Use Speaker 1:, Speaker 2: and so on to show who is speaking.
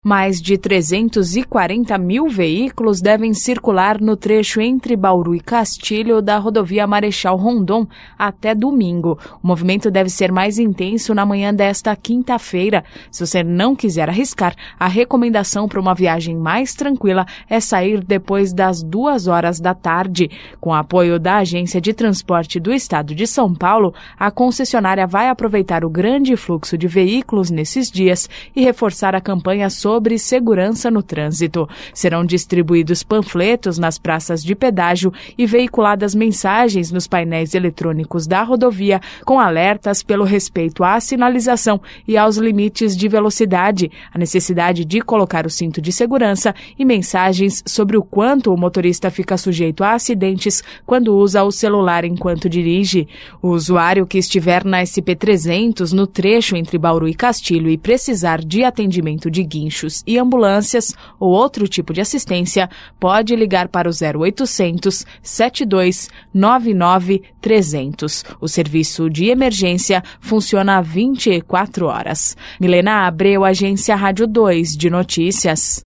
Speaker 1: Mais de 340 mil veículos devem circular no trecho entre Bauru e Castilho da rodovia Marechal Rondon até domingo. O movimento deve ser mais intenso na manhã desta quinta-feira. Se você não quiser arriscar, a recomendação para uma viagem mais tranquila é sair depois das 2 horas da tarde. Com apoio da Agência de Transporte do Estado de São Paulo, a concessionária vai aproveitar o grande fluxo de veículos nesses dias e reforçar a campanha sobre segurança no trânsito. Serão distribuídos panfletos nas praças de pedágio e veiculadas mensagens nos painéis eletrônicos da rodovia com alertas pelo respeito à sinalização e aos limites de velocidade, a necessidade de colocar o cinto de segurança e mensagens sobre o quanto o motorista fica sujeito a acidentes quando usa o celular enquanto dirige. O usuário que estiver na SP-300 no trecho entre Bauru e Castilho e precisar de atendimento de guincho e ambulâncias ou outro tipo de assistência, pode ligar para o 0800 72 99 300. O serviço de emergência funciona 24 horas. Milena Abreu, Agência Rádio 2 de Notícias.